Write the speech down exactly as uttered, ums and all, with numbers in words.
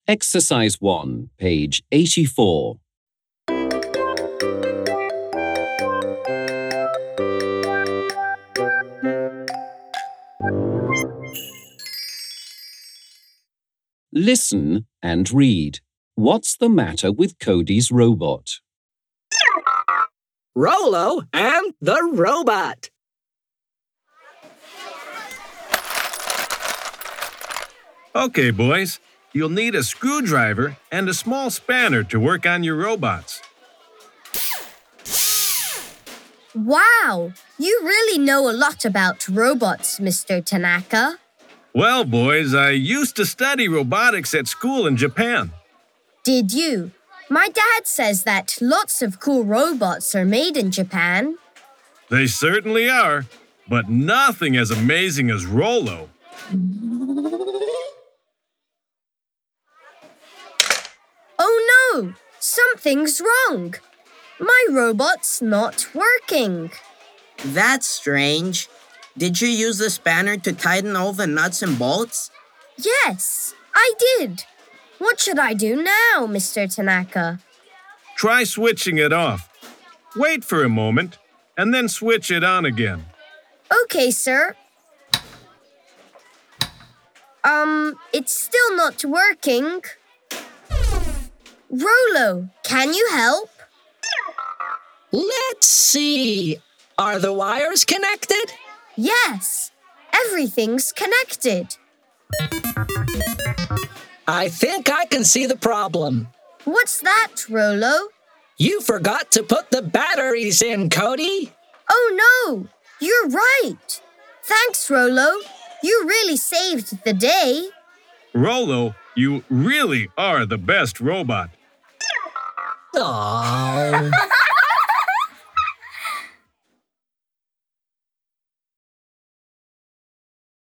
Exercise one, page eighty-four. Listen and read. What's the matter with Cody's robot? Rollo and the robot. Okay, boys. You'll need a screwdriver and a small spanner to work on your robots. Wow! You really know a lot about robots, Mister Tanaka. Well, boys, I used to study robotics at school in Japan. Did you? My dad says that lots of cool robots are made in Japan. They certainly are, but nothing as amazing as Rollo. Oh no! Something's wrong! My robot's not working. That's strange. Did you use the spanner to tighten all the nuts and bolts? Yes, I did. What should I do now, Mister Tanaka? Try switching it off. Wait for a moment, and then switch it on again. Okay, sir. Um, it's still not working. Rollo, can you help? Let's see. Are the wires connected? Yes, everything's connected. I think I can see the problem. What's that, Rollo? You forgot to put the batteries in, Cody. Oh no, you're right. Thanks, Rollo. You really saved the day. Rollo, you really are the best robot. Aww.